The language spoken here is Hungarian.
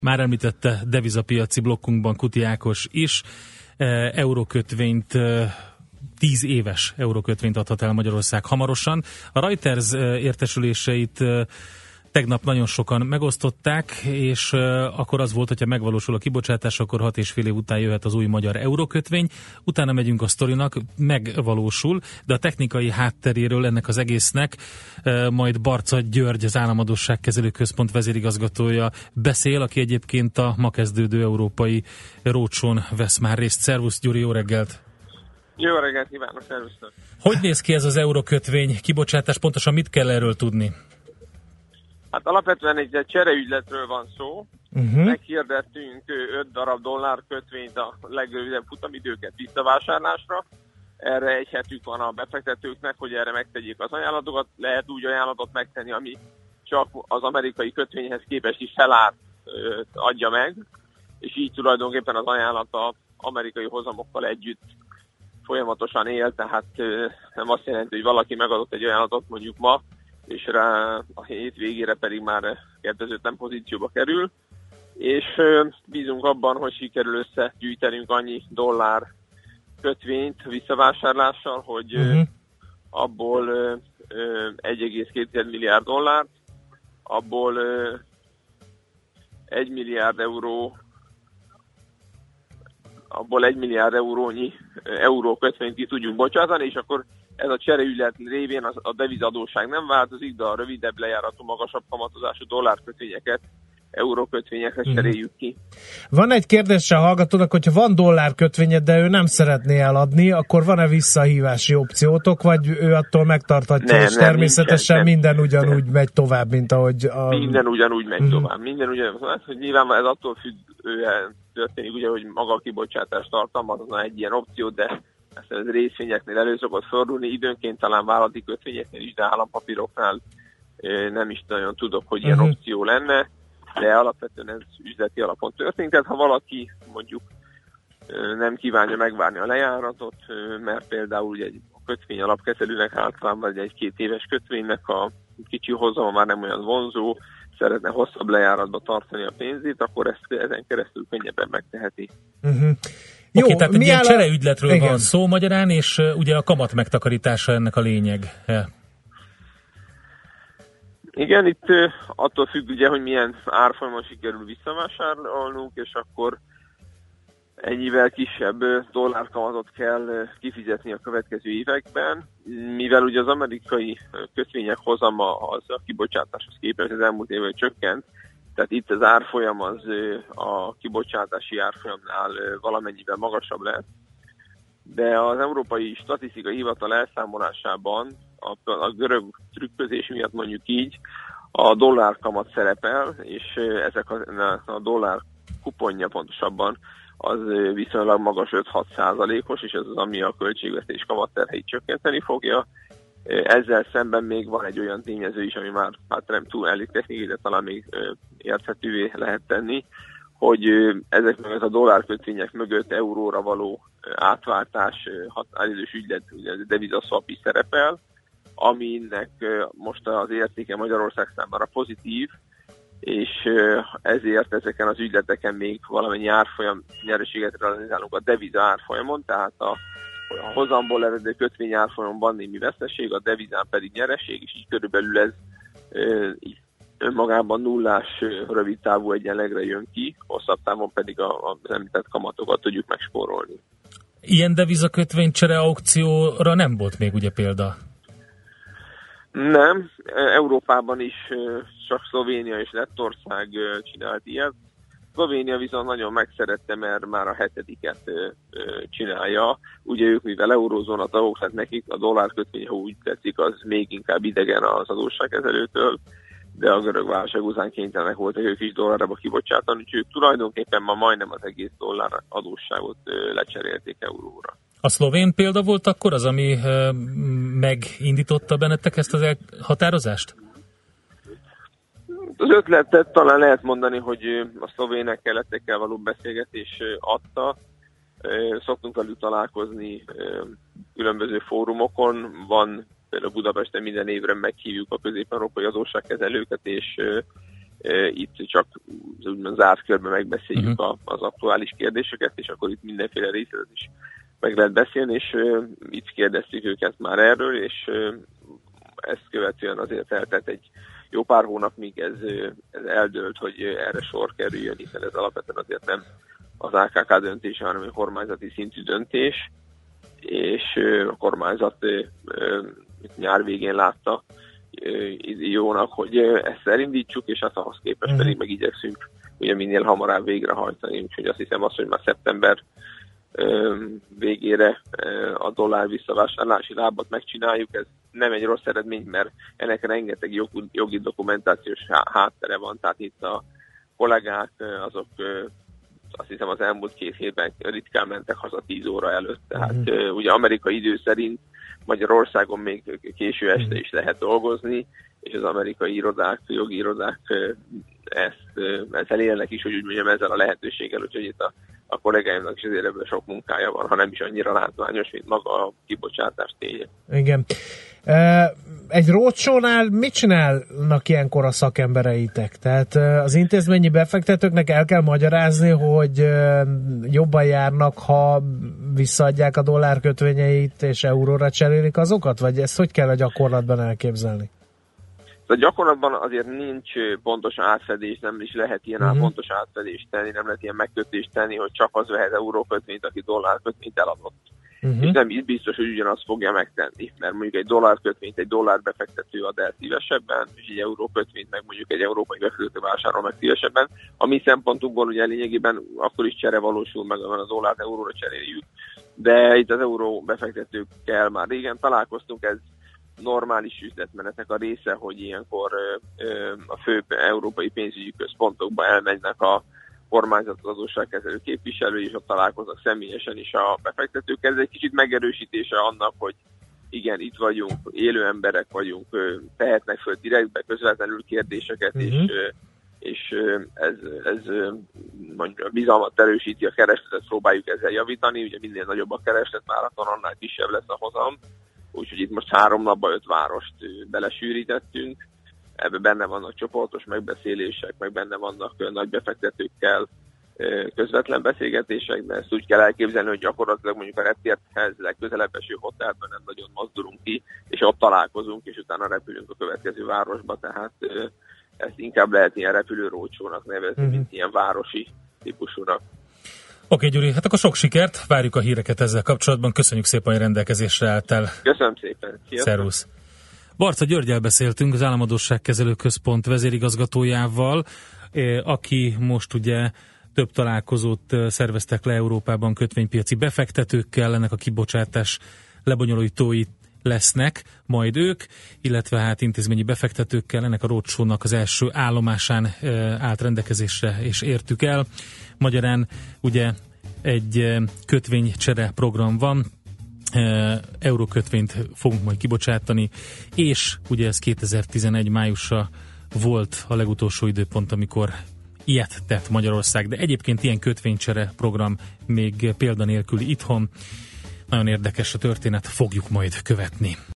Már említette devizapiaci blokkunkban Kuti Ákos is, eurókötvényt, 10 éves eurókötvényt adhat el Magyarország hamarosan. A Reuters értesüléseit tegnap nagyon sokan megosztották, és akkor az volt, hogyha megvalósul a kibocsátás, akkor 6,5 év után jöhet az új magyar eurókötvény. Utána megyünk a sztorinak, megvalósul, de a technikai hátteréről ennek az egésznek majd Barca György, az Államadósságkezelő Központ vezérigazgatója beszél, aki egyébként a ma kezdődő európai rócsón vesz már részt. Szervusz Gyuri, jó reggelt! Jó reggelt kívánok, szervusztok! Hogy néz ki ez az eurókötvény kibocsátás? Pontosan mit kell erről tudni? Hát alapvetően egy csereügyletről van szó. Meghirdettünk 5 darab dollárkötvényt a legrövidebb futamidőket visszavásárlásra. Erre egy hetük van a befektetőknek, hogy erre megtegyék az ajánlatokat. Lehet úgy ajánlatot megtenni, ami csak az amerikai kötvényhez képest is felár adja meg, és így tulajdonképpen az ajánlat az amerikai hozamokkal együtt folyamatosan él, tehát nem azt jelenti, hogy valaki megadott egy ajánlatot mondjuk ma, és rá a hét végére pedig már kedvezőtlen pozícióba kerül, és bízunk abban, hogy sikerül összegyűjtenünk annyi dollár kötvényt visszavásárlással, hogy abból 1,2 milliárd dollárt, abból 1 milliárd euró, abból 1 milliárd eurónyi eurókötvényt ki tudjunk bocsátani, és akkor ez a csereügylet révén a devizadósság nem változik, de a rövidebb lejáratú, magasabb kamatozású dollárkötvényeket eurókötvényekre cseréljük ki. Van egy kérdés a hallgatónak, hogyha van dollárkötvényed, de ő nem szeretné eladni, akkor van-e visszahívási opciótok, vagy ő attól megtartatja, és természetesen minden ugyanúgy megy tovább, mint ahogy... Minden ugyanúgy megy tovább. Minden ugyanúgy, hogy nyilván ez attól függően történik, ugye, hogy maga a kibocsátás tartalmazna egy ilyen opciót, de ez részvényeknél elő szokott fordulni, időnként talán vállalati kötvényeknél is, de állampapíroknál nem is nagyon tudok, hogy ilyen opció lenne, de alapvetően ez üzleti alapon történik. Tehát ha valaki mondjuk nem kívánja megvárni a lejáratot, mert például ugye egy kötvény alapkezelőnek általában, vagy egy 2 éves kötvénynek a kicsi hozama már nem olyan vonzó, szeretne hosszabb lejáratba tartani a pénzét, akkor ezt ezen keresztül könnyebben megteheti. Jó, oké, tehát egy ilyen csereügyletről van szó magyarán, és ugye a kamat megtakarítása ennek a lényeg. Igen, itt attól függ ugye, hogy milyen árfolyamon sikerül visszavásárolnunk, és akkor ennyivel kisebb dollárkamatot kell kifizetni a következő években, mivel ugye az amerikai kötvények hozama az a kibocsátáshoz képest az elmúlt évben csökkent, tehát itt az árfolyam az a kibocsátási árfolyamnál valamennyivel magasabb lesz, de az Európai Statisztikai Hivatal elszámolásában a görög trükközés miatt mondjuk így a dollárkamat szerepel, és ezek a dollár kuponja pontosabban az viszonylag magas 5-6%-os, és ez az, ami a költségvetés kamatterheit csökkenteni fogja. Ezzel szemben még van egy olyan tényező is, ami már nem túl elég technikai, de talán még érthetővé lehet tenni, hogy ezek mögött a dollárkötvények mögött euróra való átváltás határidős ügylet, devizaszwap is szerepel, aminek most az értéke Magyarország számára pozitív, és ezért ezeken az ügyleteken még valamennyi árfolyam nyereséget realizálunk a deviza árfolyamon, tehát a hozamból eredő kötvény árfolyamban némi veszteség, a devizán pedig nyereség, és így körülbelül ez önmagában nullás rövid távú egyenlegre jön ki, hosszabb távon pedig az említett kamatokat tudjuk megspórolni. Ilyen devizakötvénycsere aukcióra nem volt még ugye példa? Nem, Európában is csak Szlovénia és Lettország csinált ilyet. Szlovénia viszont nagyon megszerette, mert már a 7. csinálja. Ugye ők, mivel eurózóna tagok, tehát nekik a dollárkötvény, ha úgy tetszik, az még inkább idegen az adósságkezelőtől, de a görög válság után kénytelenek voltak ők is dollárba kibocsátani, úgyhogy ők tulajdonképpen ma majdnem az egész dollár adósságot lecserélték euróra. A szlovén példa volt akkor az, ami megindította bennetek ezt az elhatározást? Az ötletet talán lehet mondani, hogy a szlovének keletekkel való beszélgetés adta. Szoktunk velük találkozni különböző fórumokon. Van például Budapesten minden évre meghívjuk a közép-európai adósságkezelőket, és Itt csak úgymond zárt körben megbeszéljük az aktuális kérdéseket, és akkor itt mindenféle részlet is meg lehet beszélni, és itt kérdeztük őket már erről, és ezt követően azért eltelt egy jó pár hónap, míg ez eldőlt, hogy erre sor kerüljön, hiszen ez alapvetően azért nem az AKK döntése, hanem egy kormányzati szintű döntés, és a kormányzat nyár végén látta jónak, hogy ezt elindítsuk, és hát ahhoz képest pedig meg igyekszünk ugye minél hamarabb végrehajtani, úgyhogy azt hiszem azt, hogy már szeptember végére a dollár visszavásárlási lábat megcsináljuk, ez nem egy rossz eredmény, mert ennek rengeteg jogi dokumentációs háttere van, tehát itt a kollégák azok azt hiszem az elmúlt 2 hétben ritkán mentek haza 10 óra előtt, tehát ugye amerikai idő szerint Magyarországon még késő este is lehet dolgozni, és az amerikai irodák, jogi irodák ezzel élnek is, hogy úgy mondjam, ezzel a lehetőséggel, úgyhogy itt a kollégáimnak is azért ebből sok munkája van, ha nem is annyira látványos, mint maga a kibocsátás ténye. Igen. Egy roadshownál mit csinálnak ilyenkor a szakembereitek? Tehát az intézményi befektetőknek el kell magyarázni, hogy jobban járnak, ha visszaadják a dollárkötvényeit és euróra cserélik azokat? Vagy ezt hogy kell a gyakorlatban elképzelni? A gyakorlatban azért nincs pontos átfedés, nem is lehet ilyen pontos átfedést tenni, nem lehet ilyen megkötést tenni, hogy csak az vehet eurókötvényt, aki dollárkötvényt eladott. És nem is biztos, hogy ugyanazt fogja megtenni, mert mondjuk egy dollárkötvényt egy dollár-befektető ad el szívesebben, és egy eurókötvényt meg mondjuk egy európai befektető vásárol meg szívesebben. A mi szempontunkból ugye lényegében akkor is csere valósul meg, a dollárt euróra cseréljük, de itt az euró befektetőkkel már régen találkoztunk, ez normális üzletmenetnek a része, hogy ilyenkor a főbb európai pénzügyi központokba elmennek a kormányzat, az adósságkezelő képviselői, és ott találkoznak személyesen is a befektetőkkel. Ez egy kicsit megerősítése annak, hogy igen, itt vagyunk, élő emberek vagyunk, tehetnek föl direktbe, közvetlenül kérdéseket, és ez mondjuk a bizalmat erősíti, a keresletet próbáljuk ezzel javítani, ugye minél nagyobb a kereslet máraton, annál kisebb lesz a hozam. Úgyhogy itt most 3 napban 5 várost belesűrítettünk, ebben benne vannak csoportos megbeszélések, meg benne vannak nagy befektetőkkel közvetlen beszélgetések, de ezt úgy kell elképzelni, hogy gyakorlatilag mondjuk a reptérhez legközelebb eső hotelben nem nagyon mozdulunk ki, és ott találkozunk, és utána repülünk a következő városba, tehát ezt inkább lehet ilyen repülőrócsónak nevezni, mint ilyen városi típusúnak. Oké, Gyuri, hát akkor sok sikert, várjuk a híreket ezzel kapcsolatban, köszönjük szépen, hogy rendelkezésre álltál. Köszönöm szépen. Sziasztok. Szervusz. Barca Györggyel beszéltünk, az Államadósságkezelő Központ vezérigazgatójával, aki most ugye több találkozót szerveztek le Európában kötvénypiaci befektetőkkel, ennek a kibocsátás lebonyolítói lesznek majd ők, illetve hát intézményi befektetőkkel, ennek a roadshow-nak az első állomásán állt rendelkezésre és értük el. Magyarán ugye egy kötvénycsere program van, eurókötvényt fogunk majd kibocsátani, és ugye ez 2011 májusra volt a legutolsó időpont, amikor ilyet tett Magyarország, de egyébként ilyen kötvénycsere program még példanélküli itthon. Nagyon érdekes a történet, fogjuk majd követni.